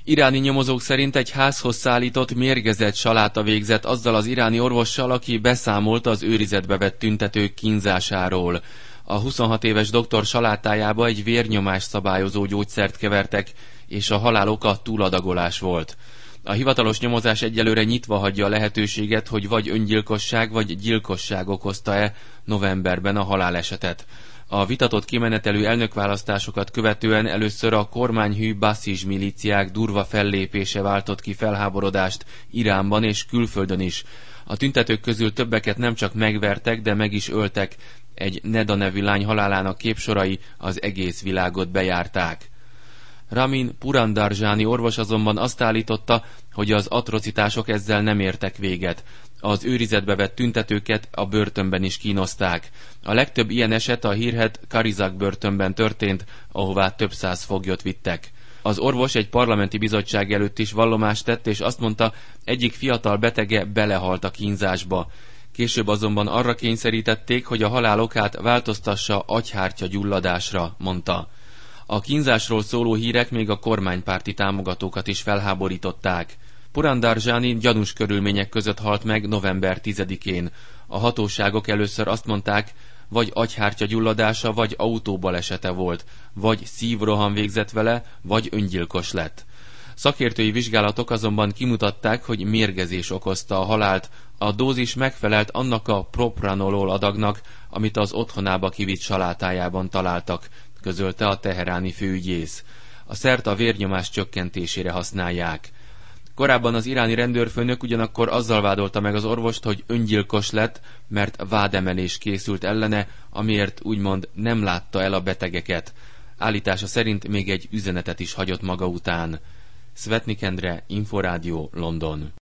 Iráni nyomozók szerint egy házhoz szállított mérgezett saláta végzett azzal az iráni orvossal, aki beszámolt az őrizetbe vett tüntetők kínzásáról. A 26 éves doktor salátájába egy vérnyomás szabályozó gyógyszert kevertek, és a halál oka túladagolás volt. A hivatalos nyomozás egyelőre nyitva hagyja a lehetőséget, hogy vagy öngyilkosság vagy gyilkosság okozta-e novemberben a halálesetet. A vitatott kimenetelű elnökválasztásokat követően először a kormányhű Basij milíciák durva fellépése váltott ki felháborodást Iránban és külföldön is. A tüntetők közül többeket nem csak megvertek, de meg is öltek. Egy Neda nevű lány halálának képsorai az egész világot bejárták. Ramin Purandarjani orvos azonban azt állította, hogy az atrocitások ezzel nem értek véget. Az őrizetbe vett tüntetőket a börtönben is kínozták. A legtöbb ilyen eset a hírhedt Karizak börtönben történt, ahová több száz foglyot vittek. Az orvos egy parlamenti bizottság előtt is vallomást tett, és azt mondta, egyik fiatal betege belehalt a kínzásba. Később azonban arra kényszerítették, hogy a halál okát változtassa agyhártya gyulladásra, mondta. A kínzásról szóló hírek még a kormánypárti támogatókat is felháborították. Purandarjani gyanús körülmények között halt meg november 10-én. A hatóságok először azt mondták, vagy agyhártya gyulladása, vagy autóbalesete volt, vagy szívroham végzett vele, vagy öngyilkos lett. Szakértői vizsgálatok azonban kimutatták, hogy mérgezés okozta a halált, a dózis megfelelt annak a propranolol adagnak, amit az otthonába kivitt salátájában találtak, közölte a teheráni főügyész. A szert a vérnyomás csökkentésére használják. Korábban az iráni rendőrfőnök ugyanakkor azzal vádolta meg az orvost, hogy öngyilkos lett, mert vádemelés készült ellene, amiért úgymond nem látta el a betegeket. Állítása szerint még egy üzenetet is hagyott maga után. Szvetnik Endre, Inforádió, London.